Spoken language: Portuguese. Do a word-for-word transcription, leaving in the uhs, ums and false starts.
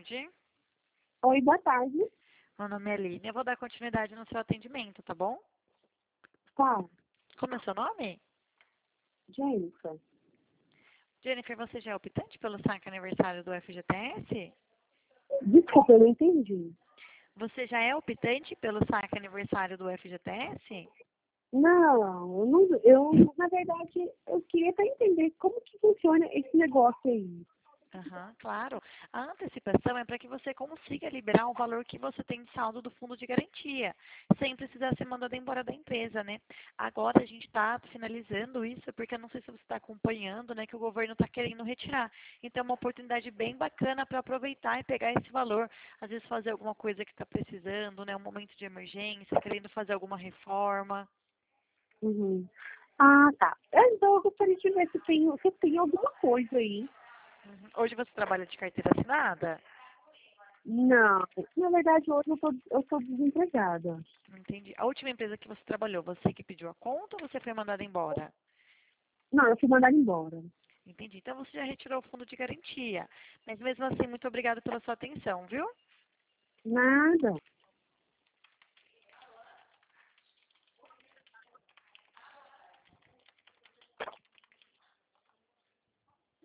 tarde. Oi, boa tarde. Meu nome é Aline. Eu vou dar continuidade no seu atendimento, tá bom? Tá, Como é o seu nome? Jennifer. Jennifer, você já é optante pelo saque aniversário do F G T S? Desculpa, eu não entendi. Você já é optante pelo saque aniversário do F G T S? Não, eu, não, eu na verdade, eu queria até entender como que funciona esse negócio aí. Aham, claro. A antecipação é para que você consiga liberar o valor que você tem de saldo do fundo de garantia, sem precisar ser mandado embora da empresa, né? Agora a gente está finalizando isso, porque eu não sei se você está acompanhando, né, que o governo está querendo retirar. Então é uma oportunidade bem bacana para aproveitar e pegar esse valor. Às vezes fazer alguma coisa que está precisando, né, um momento de emergência, querendo fazer alguma reforma. Uhum. Ah, tá. É, então eu gostaria de ver se tem, se tem alguma coisa aí. Uhum. Hoje você trabalha de carteira assinada? Não, na verdade hoje eu tô, eu tô desempregada. Entendi. A última empresa que você trabalhou, você que pediu a conta ou você foi mandada embora? Não, eu fui mandada embora. Entendi. Então você já retirou o fundo de garantia. Mas mesmo assim, muito obrigada pela sua atenção, viu? Nada.